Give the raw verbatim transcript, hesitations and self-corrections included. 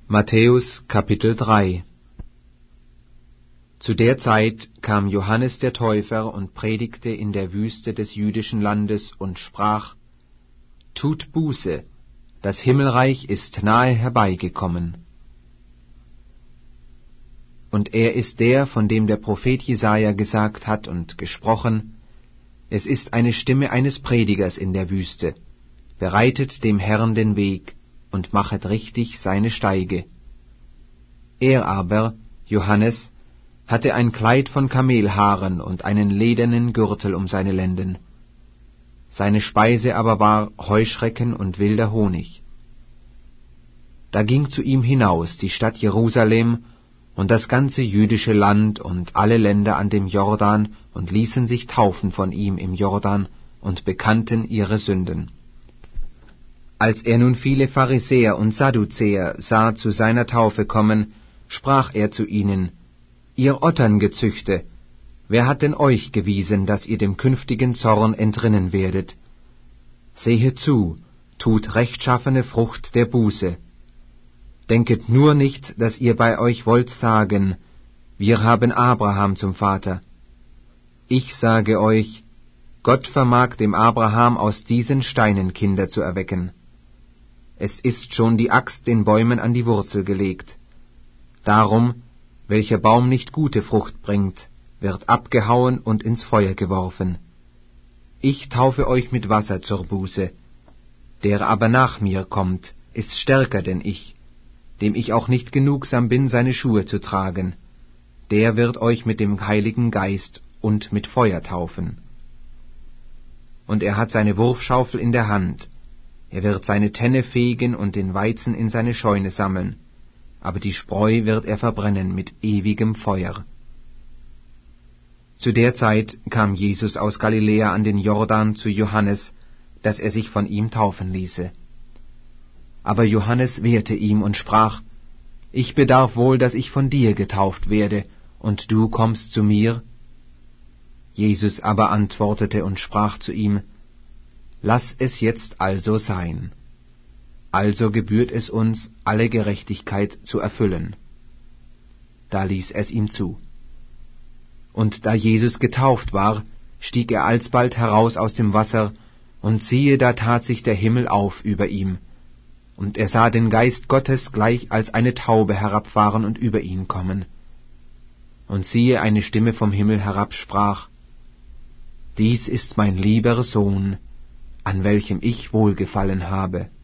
Matthäus Kapitel drei. Zu der Zeit kam Johannes der Täufer und predigte in der Wüste des jüdischen Landes und sprach: Tut Buße, das Himmelreich ist nahe herbeigekommen. Und er ist der, von dem der Prophet Jesaja gesagt hat und gesprochen: Es ist eine Stimme eines Predigers in der Wüste, bereitet dem Herrn den Weg und machet richtig seine Steige. Er aber, Johannes, hatte ein Kleid von Kamelhaaren und einen ledernen Gürtel um seine Lenden. Seine Speise aber war Heuschrecken und wilder Honig. Da ging zu ihm hinaus die Stadt Jerusalem und das ganze jüdische Land und alle Länder an dem Jordan und ließen sich taufen von ihm im Jordan und bekannten ihre Sünden. Als er nun viele Pharisäer und Sadduzäer sah zu seiner Taufe kommen, sprach er zu ihnen: Ihr Otterngezüchte, wer hat denn euch gewiesen, dass ihr dem künftigen Zorn entrinnen werdet? Sehet zu, tut rechtschaffene Frucht der Buße. Denket nur nicht, dass ihr bei euch wollt sagen: Wir haben Abraham zum Vater. Ich sage euch, Gott vermag dem Abraham aus diesen Steinen Kinder zu erwecken. Es ist schon die Axt den Bäumen an die Wurzel gelegt. Darum, welcher Baum nicht gute Frucht bringt, wird abgehauen und ins Feuer geworfen. Ich taufe euch mit Wasser zur Buße. Der aber nach mir kommt, ist stärker denn ich, dem ich auch nicht genugsam bin, seine Schuhe zu tragen. Der wird euch mit dem Heiligen Geist und mit Feuer taufen. Und er hat seine Wurfschaufel in der Hand. Er wird seine Tenne fegen und den Weizen in seine Scheune sammeln, aber die Spreu wird er verbrennen mit ewigem Feuer. Zu der Zeit kam Jesus aus Galiläa an den Jordan zu Johannes, dass er sich von ihm taufen ließe. Aber Johannes wehrte ihm und sprach: Ich bedarf wohl, dass ich von dir getauft werde, und du kommst zu mir? Jesus aber antwortete und sprach zu ihm: Lass es jetzt also sein. Also gebührt es uns, alle Gerechtigkeit zu erfüllen. Da ließ es ihm zu. Und da Jesus getauft war, stieg er alsbald heraus aus dem Wasser, und siehe, da tat sich der Himmel auf über ihm. Und er sah den Geist Gottes gleich als eine Taube herabfahren und über ihn kommen. Und siehe, eine Stimme vom Himmel herab sprach: Dies ist mein lieber Sohn, an welchem ich Wohlgefallen habe.